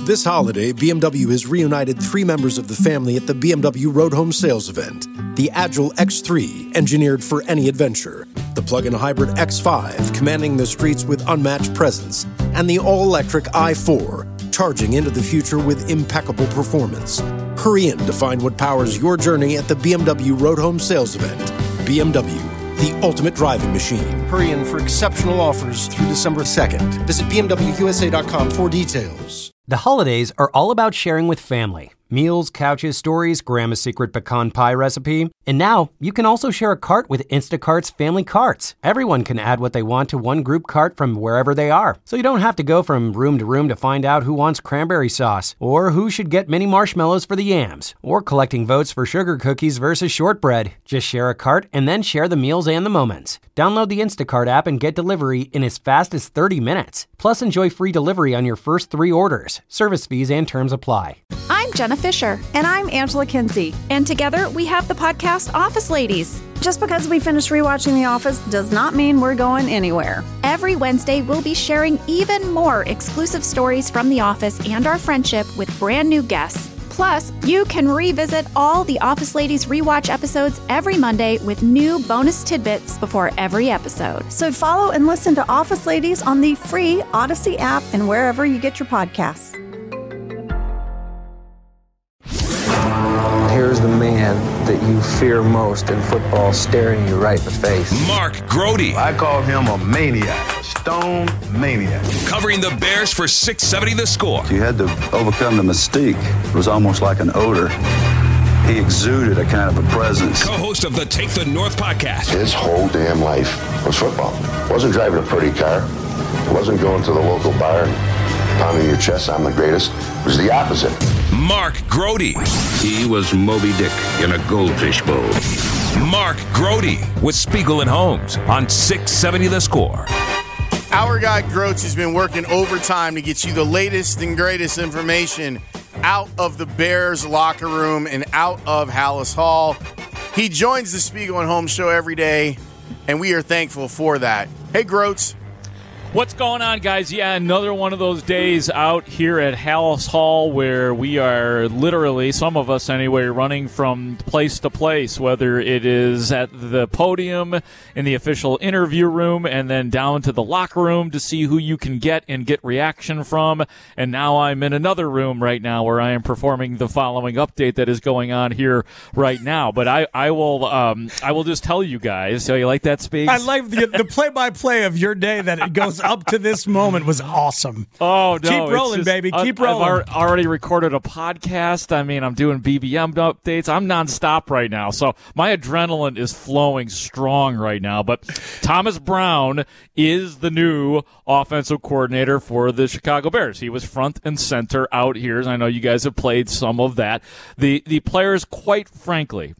This holiday, BMW has reunited 3 members of the family at the BMW Road Home Sales event. The Agile X3, engineered for any adventure. The plug-in hybrid X5, commanding the streets with unmatched presence. And the all-electric i4, charging into the future with impeccable performance. Hurry in to find what powers your journey at the BMW Road Home Sales event. BMW, the ultimate driving machine. Hurry in for exceptional offers through December 2nd. Visit BMWUSA.com for details. The holidays are all about sharing with family. Meals, couches, stories, Grandma's secret pecan pie recipe. And now, you can also share a cart with Instacart's Family Carts. Everyone can add what they want to one group cart from wherever they are. So you don't have to go from room to room to find out who wants cranberry sauce, or who should get mini marshmallows for the yams, or collecting votes for sugar cookies versus shortbread. Just share a cart and then share the meals and the moments. Download the Instacart app and get delivery in as fast as 30 minutes. Plus, enjoy free delivery on your first 3 orders. Service fees and terms apply. I'm Jenna Fisher. And I'm Angela Kinsey. And together we have the podcast Office Ladies. Just because we finished rewatching The Office does not mean we're going anywhere. Every Wednesday, we'll be sharing even more exclusive stories from The Office and our friendship with brand new guests. Plus, you can revisit all the Office Ladies rewatch episodes every Monday with new bonus tidbits before every episode. So follow and listen to Office Ladies on the free Odyssey app and wherever you get your podcasts. Here's the man that you fear most in football staring you right in the face. Mark Grody. I call him a maniac, a stone maniac. Covering the Bears for 670 The Score. You had to overcome the mystique. It was almost like an odor. He exuded a kind of a presence. Co-host of the Take the North podcast. His whole damn life was football. Wasn't driving a pretty car. Wasn't going to the local bar and pounding your chest, I'm the greatest. It was the opposite. Mark Grody. He was Moby Dick in a goldfish bowl. Mark Grody with Spiegel and Holmes on 670 The Score. Our guy Groats has been working overtime to get you the latest and greatest information out of the Bears locker room and out of Halas Hall. He joins the Spiegel and Holmes show every day, and we are thankful for that. Hey, Groats. What's going on, guys? Yeah, another one of those days out here at Halas Hall where we are literally, some of us anyway, running from place to place, whether it is at the podium, in the official interview room, and then down to the locker room to see who you can get and get reaction from. And now I'm in another room right now where I am performing the following update that is going on here right now. But I will just tell you guys. So you like that, Speaks? I like the play-by-play of your day that it goes up to this moment was awesome. Oh, no. Keep rolling, baby. Keep rolling. I've already recorded a podcast. I mean, I'm doing BBM updates. I'm nonstop right now. So my adrenaline is flowing strong right now. But Thomas Brown is the new offensive coordinator for the Chicago Bears. He was front and center out here. I know you guys have played some of that. The players, quite frankly,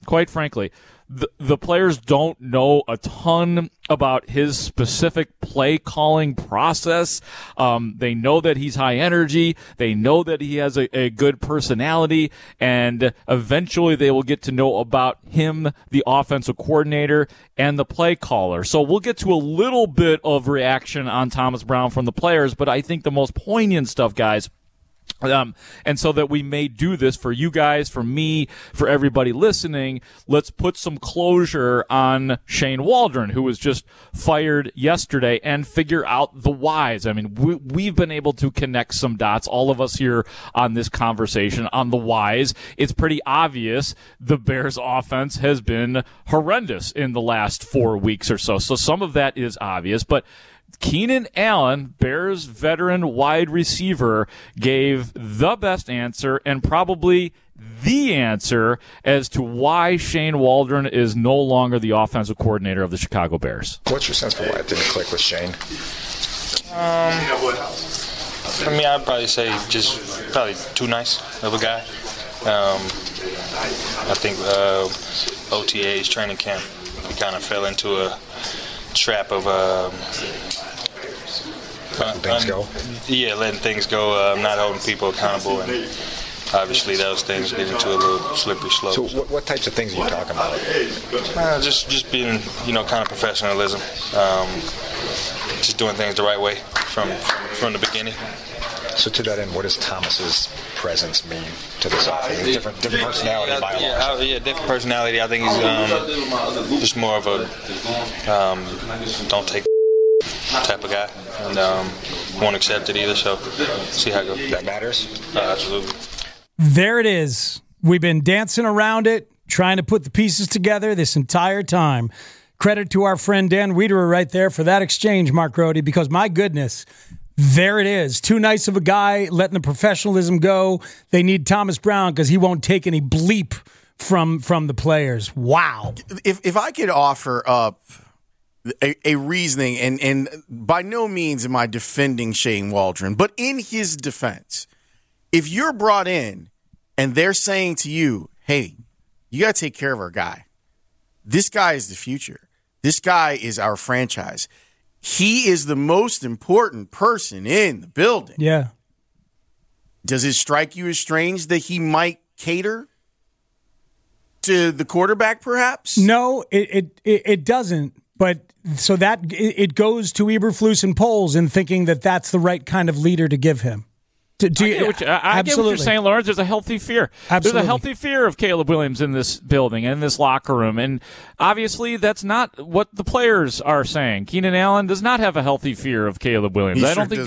the players don't know a ton about his specific play calling process. They know that he's high energy. They know that he has a good personality, and eventually they will get to know about him, the offensive coordinator, and the play caller. So we'll get to a little bit of reaction on Thomas Brown from the players, but I think the most poignant stuff, guys, and so that we may do this for you guys, for me, for everybody listening, let's put some closure on Shane Waldron, who was just fired yesterday, and figure out the whys. I mean, we've been able to connect some dots, all of us here on this conversation, on the whys. It's pretty obvious the Bears' offense has been horrendous in the last 4 weeks or so. So some of that is obvious, but Keenan Allen, Bears veteran wide receiver, gave the best answer and probably the answer as to why Shane Waldron is no longer the offensive coordinator of the Chicago Bears. What's your sense for why it didn't click with Shane? I mean, I'd probably say just probably too nice of a guy. I think OTA's training camp kind of fell into a trap of letting things go. Yeah, letting things go, not holding people accountable, and obviously those things get into a little slippery slope. So what types of things are you talking about? Just being, kind of professionalism, just doing things the right way from the beginning. So to that end, what does Thomas's presence mean to this offense? Different personality by and large. Yeah, different personality. I think he's just more of a don't take type of guy, and won't accept it either. So see how it goes. That matters. Absolutely. There it is. We've been dancing around it, trying to put the pieces together this entire time. Credit to our friend Dan Wiederer right there for that exchange, Mark Grote, because my goodness, there it is. Too nice of a guy, letting the professionalism go. They need Thomas Brown because he won't take any bleep from the players. Wow. If I could offer up a reasoning, and by no means am I defending Shane Waldron, but in his defense, if you're brought in and they're saying to you, hey, you got to take care of our guy. This guy is the future. This guy is our franchise. He is the most important person in the building. Yeah. Does it strike you as strange that he might cater to the quarterback, perhaps? No, it doesn't. But so that it goes to Eberflus and Poles in thinking that that's the right kind of leader to give him. I get what you're saying, Lawrence. There's a healthy fear. Absolutely. There's a healthy fear of Caleb Williams in this building and in this locker room. And obviously, that's not what the players are saying. Keenan Allen does not have a healthy fear of Caleb Williams. I don't think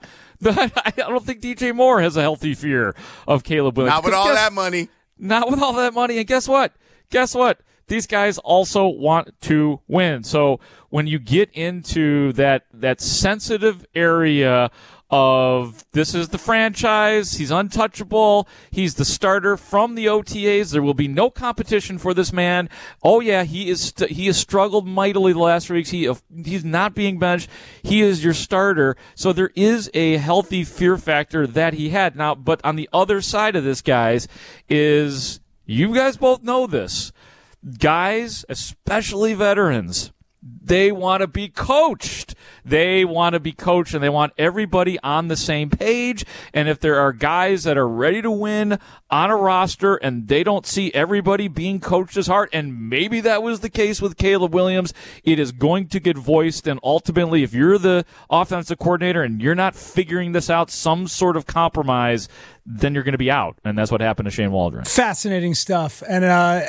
DJ Moore has a healthy fear of Caleb Williams. Not with all that money. Not with all that money. And guess what? These guys also want to win. So when you get into that sensitive area of this is the franchise, he's untouchable, he's the starter from the OTAs, there will be no competition for this man. Oh yeah, he has struggled mightily the last 3 weeks. He's not being benched. He is your starter. So there is a healthy fear factor that he had. Now, but on the other side of this, guys, is you guys both know this. Guys, especially veterans, they want to be coached. They want to be coached, and they want everybody on the same page. And if there are guys that are ready to win on a roster and they don't see everybody being coached as hard, and maybe that was the case with Caleb Williams, it is going to get voiced. And ultimately, if you're the offensive coordinator and you're not figuring this out, some sort of compromise, then you're going to be out. And that's what happened to Shane Waldron. Fascinating stuff. And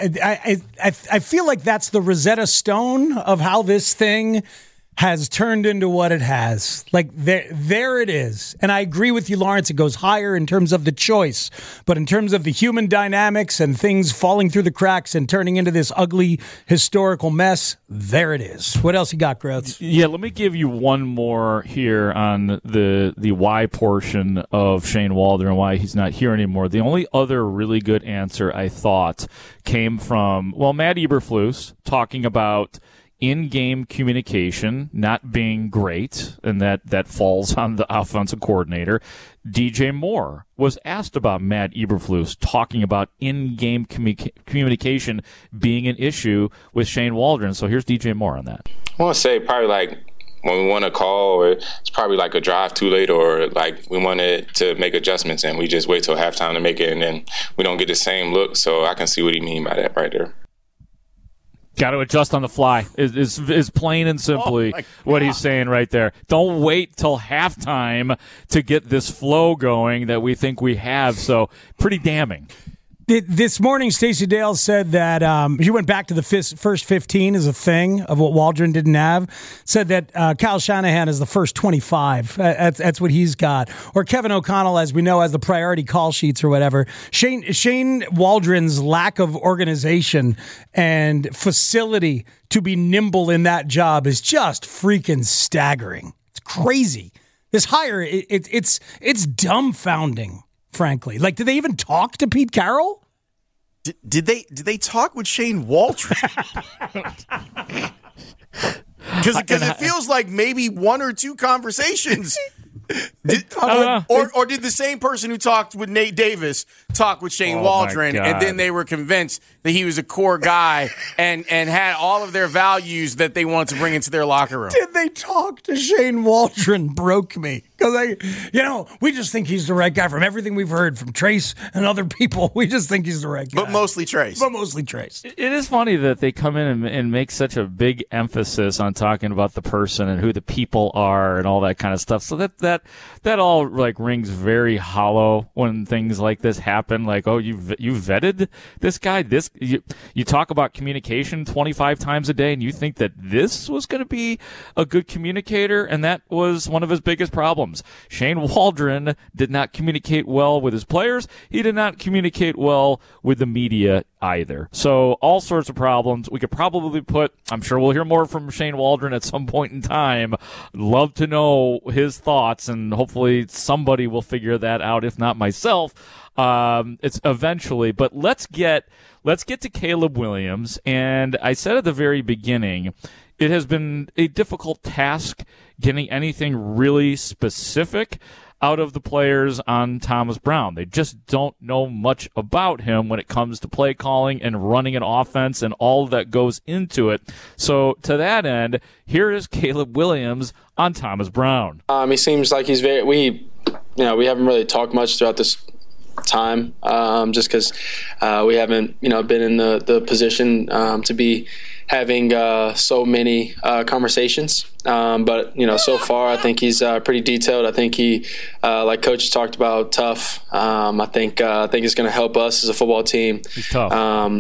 I feel like that's the Rosetta Stone of how this thing has turned into what it has. Like, there it is. And I agree with you, Lawrence. It goes higher in terms of the choice. But in terms of the human dynamics and things falling through the cracks and turning into this ugly historical mess, there it is. What else you got, Groats? Yeah, let me give you one more here on the why portion of Shane Waldron and why he's not here anymore. The only other really good answer, I thought, came from, Matt Eberflus talking about in-game communication not being great, and that falls on the offensive coordinator. DJ Moore was asked about Matt Eberflus talking about in-game communication being an issue with Shane Waldron. So here's DJ Moore on that. I want to say probably like when we want to call, or it's probably like a drive too late, or like we wanted to make adjustments and we just wait till halftime to make it, and then we don't get the same look. So I can see what he mean by that right there. Got to adjust on the fly is plain and simply what he's saying right there. Don't wait till halftime to get this flow going that we think we have. So pretty damning. This morning, Stacey Dale said that she went back to the first 15 as a thing of what Waldron didn't have. Said that Kyle Shanahan is the first 25. That's what he's got. Or Kevin O'Connell, as we know, has the priority call sheets or whatever. Shane Waldron's lack of organization and facility to be nimble in that job is just freaking staggering. It's crazy. This hire, it's dumbfounding. Frankly, like, did they even talk to Pete Carroll? Did they talk with Shane Waldron? Because it feels like maybe one or two conversations. Or did the same person who talked with Nate Davis talk with Shane Waldron, and then they were convinced that he was a core guy and had all of their values that they wanted to bring into their locker room? Did they talk to Shane Waldron? Broke me. Because, we just think he's the right guy from everything we've heard from Trace and other people. We just think he's the right guy. But mostly Trace. It is funny that they come in and make such a big emphasis on talking about the person and who the people are and all that kind of stuff. So that all like rings very hollow when things like this happen. Like, oh, you vetted this guy. You talk about communication 25 times a day, and you think that this was going to be a good communicator, and that was one of his biggest problems. Shane Waldron did not communicate well with his players. He did not communicate well with the media either. So all sorts of problems. We could probably I'm sure we'll hear more from Shane Waldron at some point in time. Love to know his thoughts, and hopefully somebody will figure that out, if not myself. It's eventually, but let's get to Caleb Williams. And I said at the very beginning, it has been a difficult task getting anything really specific out of the players on Thomas Brown. They just don't know much about him when it comes to play calling and running an offense and all that goes into it. So to that end, here is Caleb Williams on Thomas Brown. He seems like he's we haven't really talked much throughout this time, just because we haven't been in the position to be having so many conversations, but so far I think he's pretty detailed. I think he, like Coach has talked about, tough. I think it's going to help us as a football team. He's tough,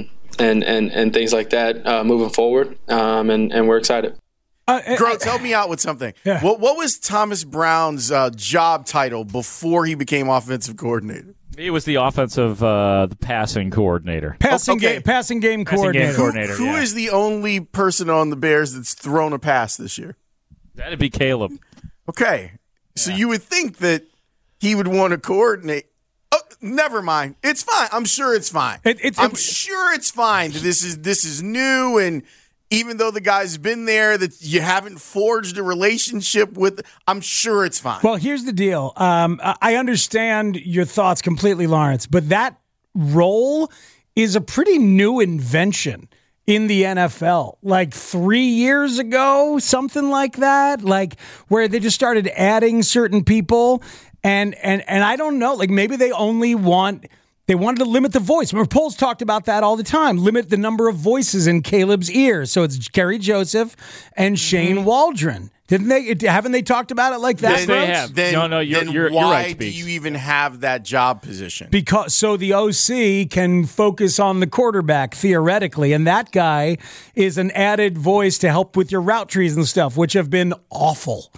and things like that moving forward, and we're excited. Groats, help me out with something. Yeah. What was Thomas Brown's job title before he became offensive coordinator? He was the offensive the passing coordinator. Passing game coordinator. Who is the only person on the Bears that's thrown a pass this year? That'd be Caleb. Okay. So you would think that he would want to coordinate. Oh, never mind. It's fine. I'm sure it's fine. I'm sure it's fine. This is new, and even though the guy's been there, that you haven't forged a relationship with, I'm sure it's fine. Well, here's the deal. I understand your thoughts completely, Lawrence, but that role is a pretty new invention in the NFL. Like 3 years ago, something like that, like where they just started adding certain people. And I don't know, like maybe they wanted to limit the voice. Remember, Poles talked about that all the time. Limit the number of voices in Caleb's ears. So it's Kerry Joseph and Shane Waldron. Haven't they talked about it like that? Yes, they have. You're why right, do you even have that job position? Because so the OC can focus on the quarterback theoretically, and that guy is an added voice to help with your route trees and stuff, which have been awful.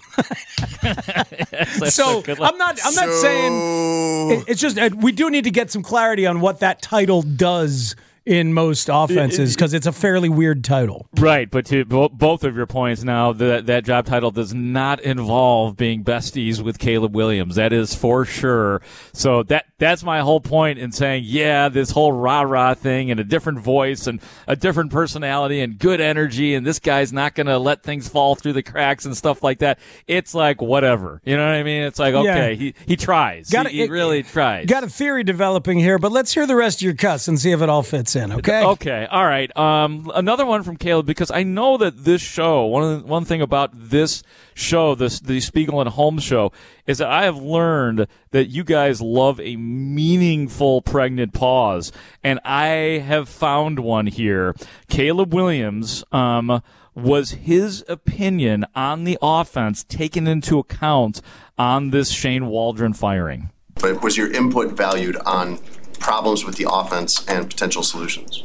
So I'm not saying it's just we do need to get some clarity on what that title does in most offenses, because it's a fairly weird title. Right, but to both of your points now, that job title does not involve being besties with Caleb Williams. That is for sure. So that's my whole point in saying, yeah, this whole rah-rah thing and a different voice and a different personality and good energy, and this guy's not going to let things fall through the cracks and stuff like that. It's like, whatever. You know what I mean? It's like, okay, he tries. He really tries. Got a theory developing here, but let's hear the rest of your cuss and see if it all fits in, okay? Okay, all right. Another one from Caleb, because I know that this show, one thing about this show, the Spiegel and Holmes show, is that I have learned that you guys love a meaningful pregnant pause, and I have found one here. Caleb Williams, was his opinion on the offense taken into account on this Shane Waldron firing? But was your input valued on problems with the offense and potential solutions?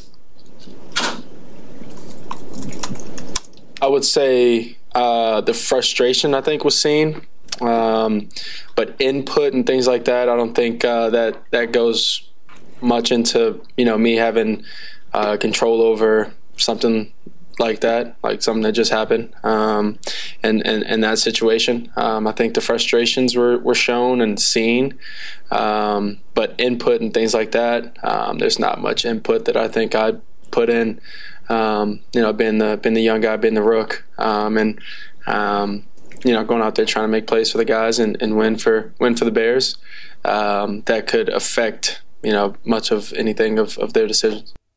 I would say the frustration, I think, was seen. But input and things like that, I don't think that goes much into me having control over something like that, like something that just happened, and that situation. I think the frustrations were shown and seen, but input and things like that, there's not much input that I think I put in. Being the young guy, being the rook, and going out there trying to make plays for the guys and win for the Bears, that could affect much of anything of their decisions.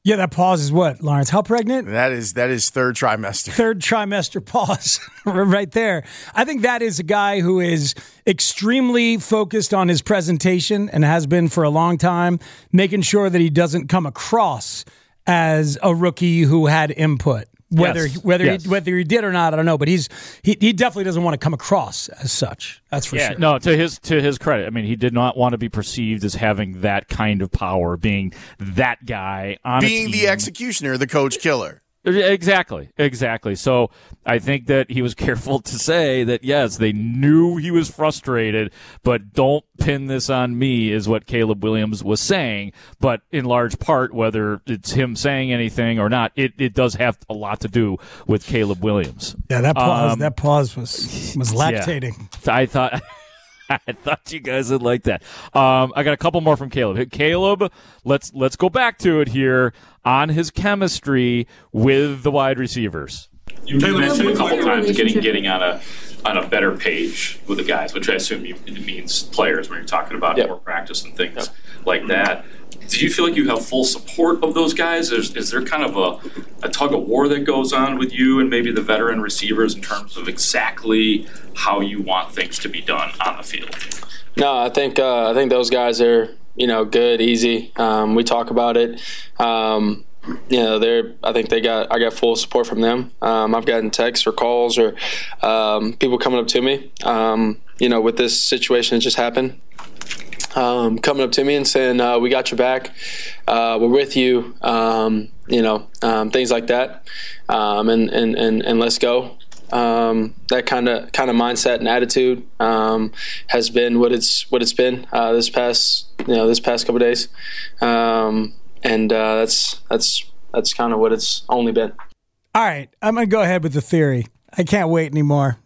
Yeah, that pause is what, Lawrence? How pregnant? That is third trimester. Third trimester pause right there. I think that is a guy who is extremely focused on his presentation and has been for a long time, making sure that he doesn't come across as a rookie who had input. Whether he did or not, I don't know. But he definitely doesn't want to come across as such. That's for sure. No, to his credit, I mean, he did not want to be perceived as having that kind of power, being that guy on being a team. The executioner, the coach killer. Exactly. So I think that he was careful to say that, yes, they knew he was frustrated, but don't pin this on me, is what Caleb Williams was saying. But in large part, whether it's him saying anything or not, it does have a lot to do with Caleb Williams. Yeah, that pause was lactating. Yeah. I thought you guys would like that. I got a couple more from Caleb. Caleb, let's go back to it here on his chemistry with the wide receivers. You mentioned a couple times getting on a better page with the guys, which I assume it means players when you're talking about more practice and things like that. Do you feel like you have full support of those guys? Is there kind of a tug of war that goes on with you and maybe the veteran receivers in terms of exactly how you want things to be done on the field? No, I think those guys are good, easy. We talk about it. I think I got full support from them. I've gotten texts or calls or people coming up to me. With this situation that just happened. Coming up to me and saying, we got your back, we're with you, things like that, and let's go. That kind of mindset and attitude has been what it's been this past couple of days, and that's kind of what it's only been. All right, I'm gonna go ahead with the theory. I can't wait anymore.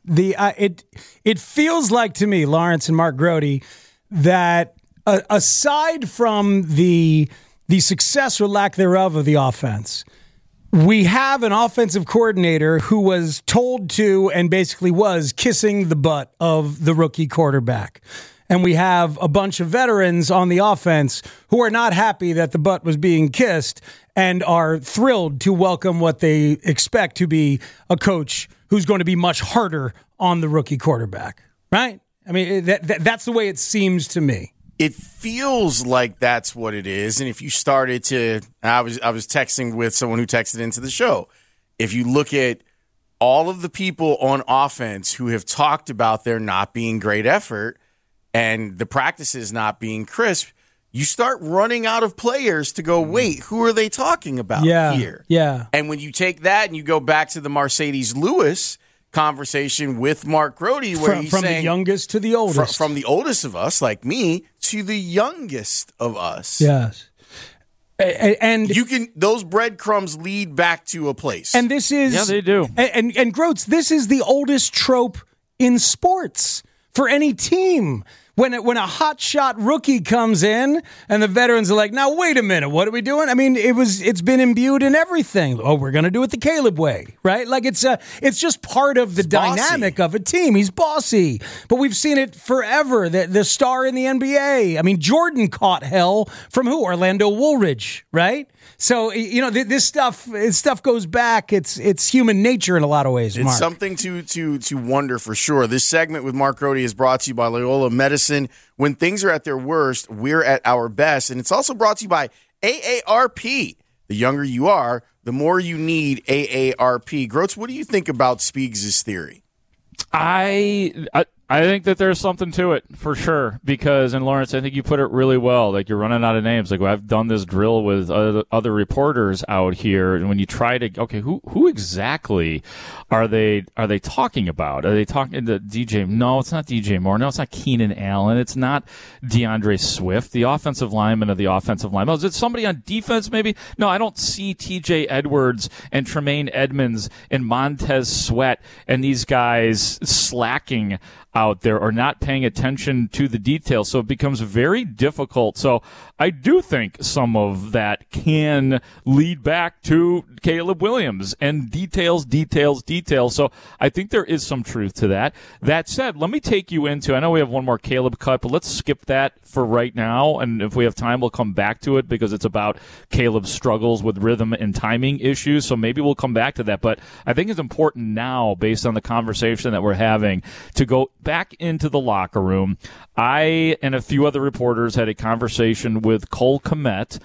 It feels like to me, Lawrence and Mark Grody, that aside from the success or lack thereof of the offense, we have an offensive coordinator who was told to and basically was kissing the butt of the rookie quarterback. And we have a bunch of veterans on the offense who are not happy that the butt was being kissed and are thrilled to welcome what they expect to be a coach who's going to be much harder on the rookie quarterback, right? I mean, that's the way it seems to me. It feels like that's what it is. And if you started to, I was texting with someone who texted into the show. If you look at all of the people on offense who have talked about there not being great effort and the practices not being crisp, you start running out of players to go, wait, who are they talking about here? Yeah. And when you take that and you go back to the Mercedes Lewis conversation with Mark Grody, where he's from saying, the youngest to the oldest, from the oldest of us, like me, to the youngest of us. Yes, and those breadcrumbs lead back to a place, and this is they do. And Groats, this is the oldest trope in sports for any team. When a hotshot rookie comes in and the veterans are like, now, wait a minute, what are we doing? I mean, it's been imbued in everything. Oh, we're going to do it the Caleb way, right? Like it's just part of the dynamic of a team. He's bossy. But we've seen it forever. The star in the NBA. I mean, Jordan caught hell from who? Orlando Woolridge, right? So, this stuff goes back. It's human nature in a lot of ways, Mark. It's something to wonder for sure. This segment with Mark Grody is brought to you by Loyola Medicine. When things are at their worst, we're at our best. And it's also brought to you by AARP. The younger you are, the more you need AARP. Groats, what do you think about Speegs' theory? I think that there's something to it for sure because, and Lawrence, I think you put it really well. Like you're running out of names. Like I've done this drill with other reporters out here, and when you try to, okay, who exactly are they talking about? Are they talking to DJ? No, it's not DJ Moore. No, it's not Keenan Allen. It's not DeAndre Swift, the offensive lineman of the offensive line. Oh, is it somebody on defense? Maybe. No, I don't see TJ Edwards and Tremaine Edmonds and Montez Sweat and these guys slacking out there are not paying attention to the details, so it becomes very difficult. So I do think some of that can lead back to Caleb Williams and details. So I think there is some truth to that. That said, let me take you into, I know we have one more Caleb cut, but let's skip that for right now, and if we have time, we'll come back to it because it's about Caleb's struggles with rhythm and timing issues, so maybe we'll come back to that. But I think it's important now, based on the conversation that we're having, to go back into the locker room. I and a few other reporters had a conversation with Cole Kmet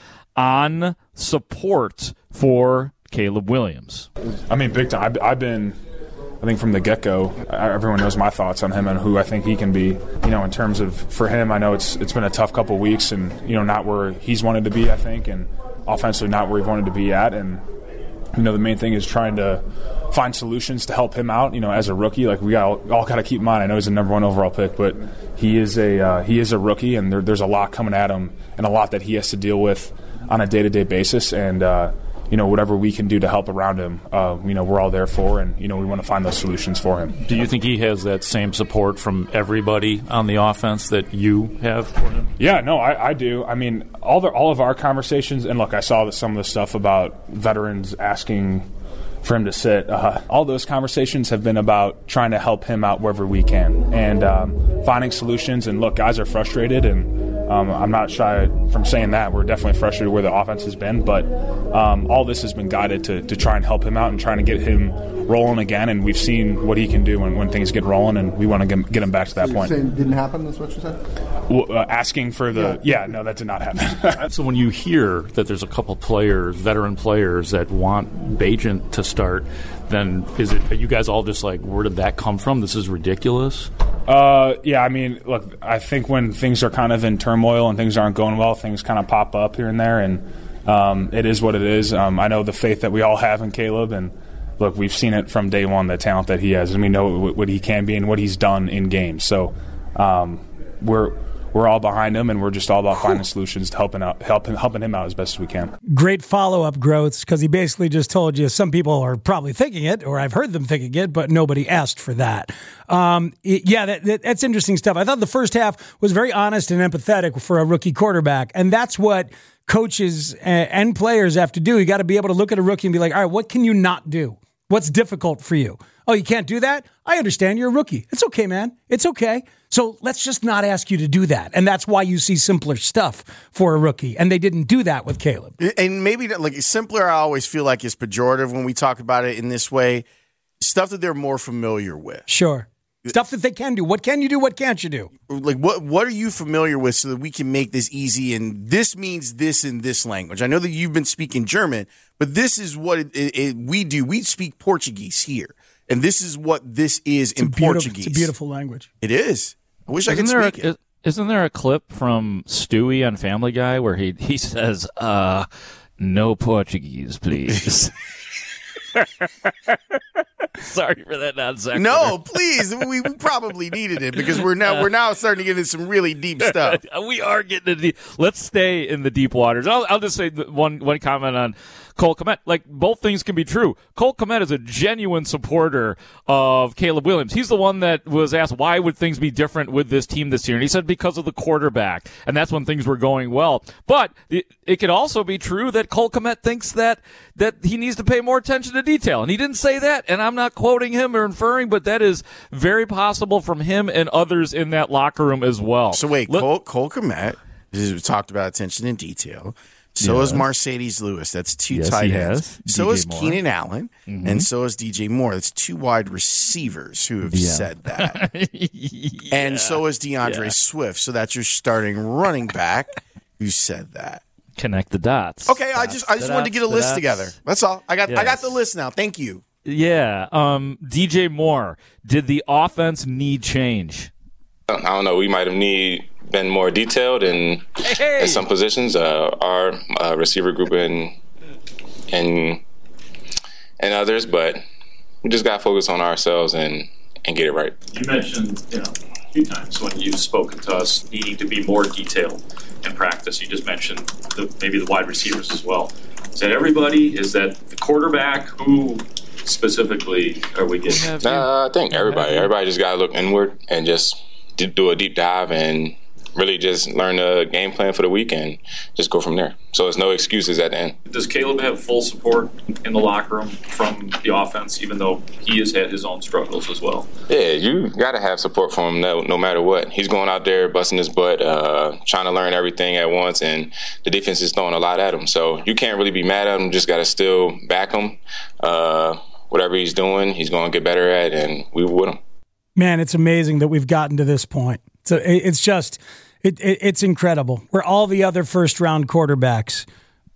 on support for Caleb Williams. I mean, big time. I've been, I think from the get-go, everyone knows my thoughts on him and who I think he can be. You know, in terms of, for him, I know it's been a tough couple weeks and, you know, not where he's wanted to be, I think, and offensively not where he wanted to be at. And, you know, the main thing is trying to find solutions to help him out, you know, as a rookie. Like, we all got to keep in mind, I know he's a number 1 overall pick, but he is a rookie, and there's a lot coming at him and a lot that he has to deal with on a day-to-day basis. And, you know, whatever we can do to help around him, you know, we're all there for, and, you know, we want to find those solutions for him. Do you think he has that same support from everybody on the offense that you have for him? Yeah, no, I do. I mean, all of our conversations, and look, I saw some of the stuff about veterans asking for him to sit. All those conversations have been about trying to help him out wherever we can and finding solutions. And look, guys are frustrated, and I'm not shy from saying that. We're definitely frustrated where the offense has been, but all this has been guided to try and help him out and trying to get him rolling again. And we've seen what he can do when things get rolling, and we want to get him back to that point. You're saying it didn't happen, that's what you said? Well, asking for the no, that did not happen. So when you hear that there's a couple players, veteran players, that want Bagent to start, then are you guys all just like, where did that come from? This is ridiculous? Yeah, I mean, look, I think when things are kind of in turmoil and things aren't going well, things kind of pop up here and there, and it is what it is. I know the faith that we all have in Caleb, and look, we've seen it from day one, the talent that he has, and we know what he can be and what he's done in games. So we're all behind him, and we're just all about finding solutions to helping him out as best as we can. Great follow-up, Groats, because he basically just told you some people are probably thinking it, or I've heard them thinking it, but nobody asked for that. That's interesting stuff. I thought the first half was very honest and empathetic for a rookie quarterback, and that's what coaches and players have to do. You got to be able to look at a rookie and be like, all right, what can you not do? What's difficult for you? Oh, you can't do that? I understand, you're a rookie. It's okay, man. It's okay. So let's just not ask you to do that. And that's why you see simpler stuff for a rookie. And they didn't do that with Caleb. And maybe like simpler, I always feel like is pejorative when we talk about it in this way. Stuff that they're more familiar with. Sure. Stuff that they can do. What can you do? What can't you do? Like, what are you familiar with so that we can make this easy? And this means this in this language. I know that you've been speaking German, but this is what we do. We speak Portuguese here. And this is what this is in Portuguese. It's a beautiful language. It is. I wish I could speak it. Isn't there a clip from Stewie on Family Guy where he says, no Portuguese, please? Sorry for that non-sequitur. No, please. We probably needed it because we're now starting to get into some really deep stuff. We are getting into deep. Let's stay in the deep waters. I'll just say one comment on Cole Kmet. Like, both things can be true. Cole Kmet is a genuine supporter of Caleb Williams. He's the one that was asked, why would things be different with this team this year? And he said, because of the quarterback. And that's when things were going well. But it could also be true that Cole Kmet thinks that he needs to pay more attention to detail. And he didn't say that, and I'm not quoting him or inferring, but that is very possible from him and others in that locker room as well. So wait, Cole Kmet, we talked about attention in detail. So is Mercedes Lewis. That's two tight ends. So is Keenan Allen. Mm-hmm. And so is DJ Moore. That's two wide receivers who have said that. And so is DeAndre Swift. So that's your starting running back who said that. Connect the dots. Okay, I just wanted to get a list together. That's all. I got the list now. Thank you. Yeah. DJ Moore, did the offense need change? I don't know. We might have been more detailed in some positions. Our receiver group and others, but we just got to focus on ourselves and get it right. You mentioned a few times when you've spoken to us needing to be more detailed in practice. You just mentioned maybe the wide receivers as well. Is that everybody? Is that the quarterback? Who specifically are we getting? I think everybody just got to look inward and just do a deep dive and really just learn the game plan for the week and just go from there. So there's no excuses at the end. Does Caleb have full support in the locker room from the offense, even though he has had his own struggles as well? Yeah, you got to have support from him no matter what. He's going out there busting his butt, trying to learn everything at once, and the defense is throwing a lot at him. So you can't really be mad at him. Just got to still back him. Whatever he's doing, he's going to get better at, and we with him. Man, it's amazing that we've gotten to this point. So it's just, it's incredible. Where all the other first round quarterbacks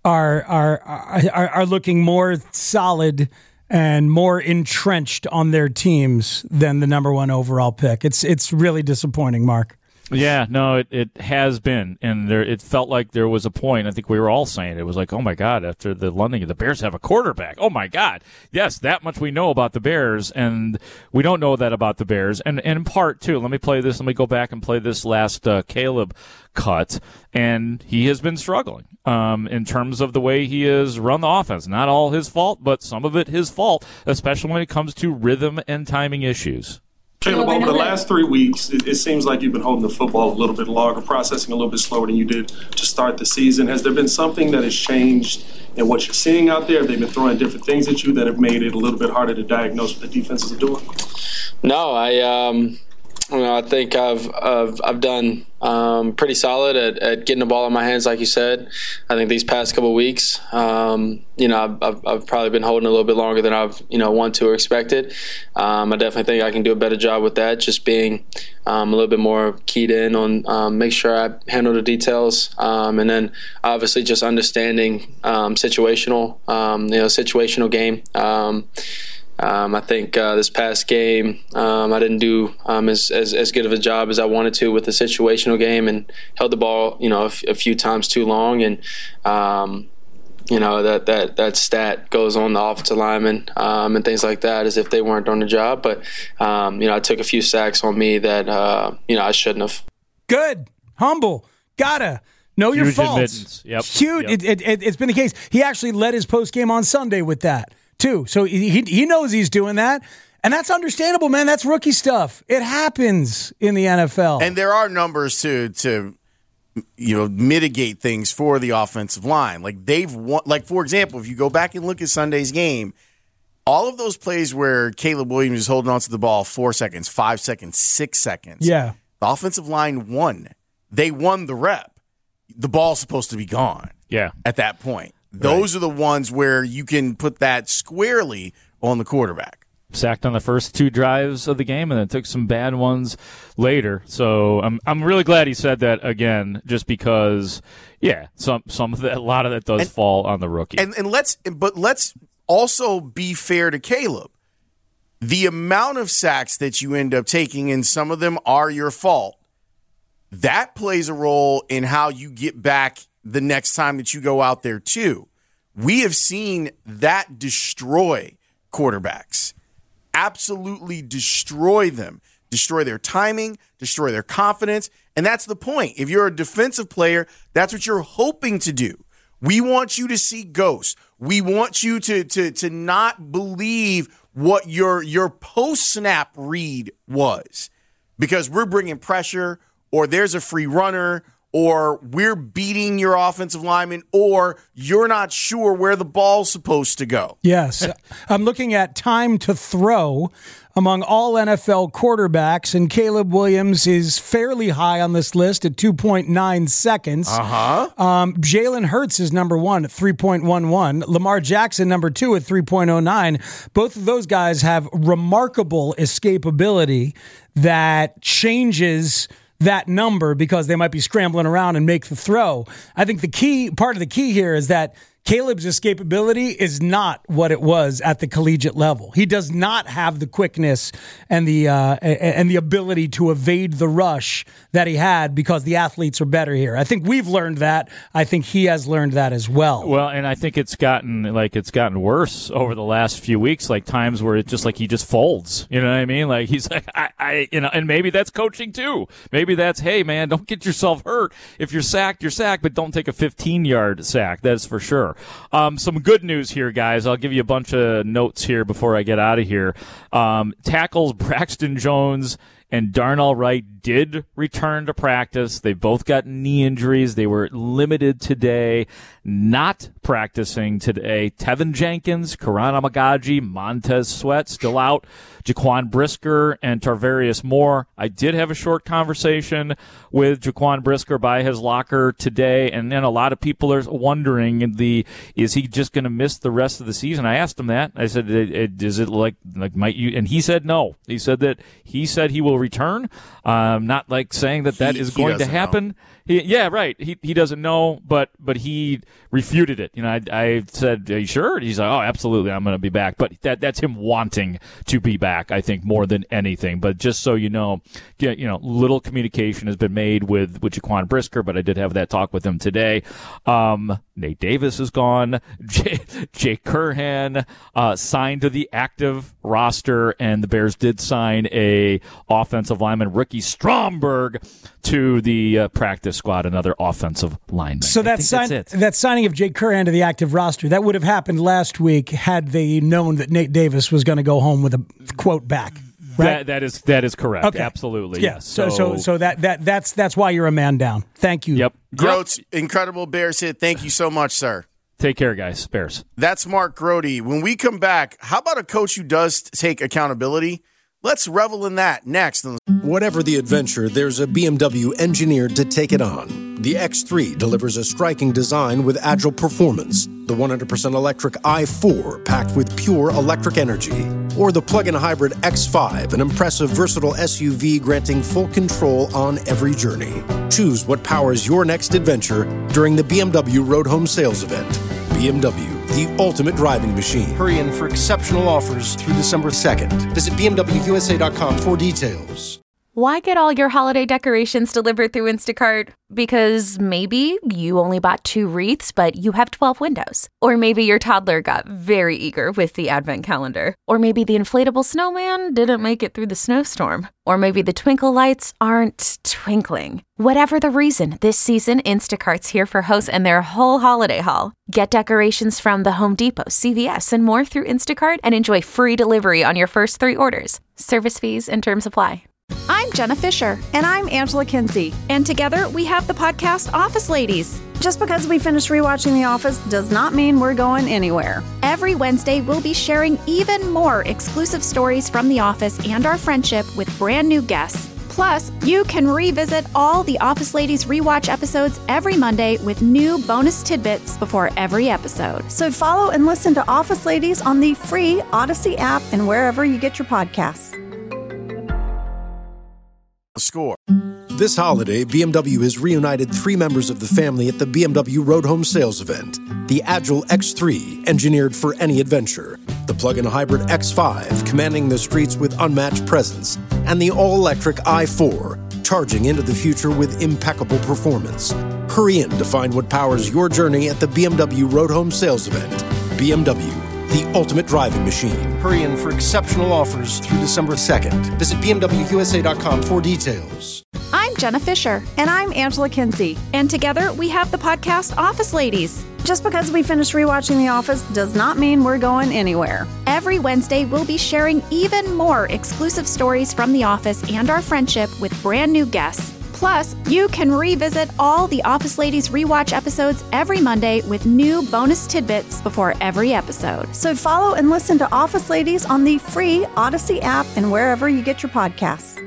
are looking more solid and more entrenched on their teams than the number one overall pick. It's really disappointing, Mark. Yeah, no, it has been, and it felt like there was a point. I think we were all saying it was like, oh my God, after the London, the Bears have a quarterback. Oh my God, yes, that much we know about the Bears, and we don't know that about the Bears. And in part too, let me go back and play this last Caleb cut, and he has been struggling in terms of the way he has run the offense. Not all his fault, but some of it his fault, especially when it comes to rhythm and timing issues. Caleb, over the last 3 weeks, it seems like you've been holding the football a little bit longer, processing a little bit slower than you did to start the season. Has there been something that has changed in what you're seeing out there? Have they been throwing different things at you that have made it a little bit harder to diagnose what the defenses are doing? No, I think I've done pretty solid at getting the ball in my hands, like you said. I think these past couple of weeks, I've probably been holding a little bit longer than I've wanted to or expected. I definitely think I can do a better job with that, just being a little bit more keyed in on make sure I handle the details, and then obviously just understanding situational game. I think this past game I didn't do as good of a job as I wanted to with the situational game, and held the ball a few times too long, and that stat goes on the offensive lineman and things like that as if they weren't on the job. But I took a few sacks on me that I shouldn't have. Good, humble, gotta know your faults. Yep. Huge. Yep. It's been the case. He actually led his post game on Sunday with that too. So he knows he's doing that. And that's understandable, man. That's rookie stuff. It happens in the NFL. And there are numbers to mitigate things for the offensive line. Like they've won, like for example, if you go back and look at Sunday's game, all of those plays where Caleb Williams is holding onto the ball 4 seconds, 5 seconds, 6 seconds. Yeah. The offensive line won. They won the rep. The ball's supposed to be gone. Yeah. At that point. Those are the ones where you can put that squarely on the quarterback. Sacked on the first 2 drives of the game, and then took some bad ones later. So I'm really glad he said that again, just because, some of that, a lot of that does fall on the rookie. And let's also be fair to Caleb. The amount of sacks that you end up taking, and some of them are your fault, that plays a role in how you get back the next time that you go out there too. We have seen that destroy quarterbacks. Absolutely destroy them. Destroy their timing, destroy their confidence. And that's the point. If you're a defensive player, that's what you're hoping to do. We want you to see ghosts. We want you to not believe what your post-snap read was, because we're bringing pressure, or there's a free runner, or we're beating your offensive lineman, or you're not sure where the ball's supposed to go. Yes. I'm looking at time to throw among all NFL quarterbacks, and Caleb Williams is fairly high on this list at 2.9 seconds. Jalen Hurts is number 1 at 3.11. Lamar Jackson, number 2 at 3.09. Both of those guys have remarkable escapability that changes that number because they might be scrambling around and make the throw. I think part of the key here is that Caleb's escapability is not what it was at the collegiate level. He does not have the quickness and the ability to evade the rush that he had because the athletes are better here. I think we've learned that. I think he has learned that as well. Well, and I think it's gotten worse over the last few weeks, like times where it's just like he just folds. You know what I mean? Like he's like, and maybe that's coaching too. Maybe that's, hey man, don't get yourself hurt. If you're sacked, but don't take a 15-yard sack. That's for sure. Some good news here, guys. I'll give you a bunch of notes here before I get out of here. Tackles Braxton Jones and Darnell Wright did return to practice. They both got knee injuries. They were limited today. Not practicing today, Tevin Jenkins, Karan Amagaji, Montez Sweat still out. Jaquan Brisker and Tarvarius Moore. I did have a short conversation with Jaquan Brisker by his locker today, and then a lot of people are wondering, is he just going to miss the rest of the season? I asked him that. I said, is it like might you? And he said no. He said he will return. Not like saying that is going to happen. Yeah, right. He doesn't know, but he refuted it. I said, "Are you sure?" And he's like, "Oh, absolutely, I'm going to be back." But that's him wanting to be back, I think, more than anything. But just so you know, little communication has been made with Jaquan Brisker, but I did have that talk with him today. Nate Davis is gone. Jake Curhan signed to the active roster, and the Bears did sign a offensive lineman, Ricky Stromberg, to the practice squad, another offensive lineman. So that signing of Jake Curhan to the active roster, that would have happened last week had they known that Nate Davis was going to go home with a quote back. Right? That is correct. Okay. Absolutely. Yeah. Yes. So that's why you're a man down. Thank you. Yep. Groats, incredible Bears hit. Thank you so much, sir. Take care, guys. Bears. That's Mark Grote. When we come back, how about a coach who does take accountability? Let's revel in that next. Whatever the adventure, there's a BMW engineered to take it on. The X3 delivers a striking design with agile performance. The 100% electric i4 packed with pure electric energy. Or the plug-in hybrid X5, an impressive versatile SUV granting full control on every journey. Choose what powers your next adventure during the BMW Road Home Sales Event. BMW, the ultimate driving machine. Hurry in for exceptional offers through December 2nd. Visit BMWUSA.com for details. Why get all your holiday decorations delivered through Instacart? Because maybe you only bought 2 wreaths, but you have 12 windows. Or maybe your toddler got very eager with the advent calendar. Or maybe the inflatable snowman didn't make it through the snowstorm. Or maybe the twinkle lights aren't twinkling. Whatever the reason, this season, Instacart's here for hosts and their whole holiday haul. Get decorations from the Home Depot, CVS, and more through Instacart and enjoy free delivery on your first 3 orders. Service fees and terms apply. I'm Jenna Fisher. And I'm Angela Kinsey. And together we have the podcast Office Ladies. Just because we finished rewatching The Office does not mean we're going anywhere. Every Wednesday, we'll be sharing even more exclusive stories from The Office and our friendship with brand new guests. Plus, you can revisit all the Office Ladies rewatch episodes every Monday with new bonus tidbits before every episode. So follow and listen to Office Ladies on the free Odyssey app and wherever you get your podcasts. Score. This holiday, BMW has reunited 3 members of the family at the BMW Road Home Sales Event. The Agile X3, engineered for any adventure. The plug-in hybrid X5, commanding the streets with unmatched presence. And the all-electric i4, charging into the future with impeccable performance. Hurry in to find what powers your journey at the BMW Road Home Sales Event. BMW, the ultimate driving machine. Hurry in for exceptional offers through December 2nd. Visit BMWUSA.com for details. I'm Jenna Fisher. And I'm Angela Kinsey. And together we have the podcast Office Ladies. Just because we finished rewatching The Office does not mean we're going anywhere. Every Wednesday, we'll be sharing even more exclusive stories from The Office and our friendship with brand new guests. Plus, you can revisit all the Office Ladies rewatch episodes every Monday with new bonus tidbits before every episode. So follow and listen to Office Ladies on the free Odyssey app and wherever you get your podcasts.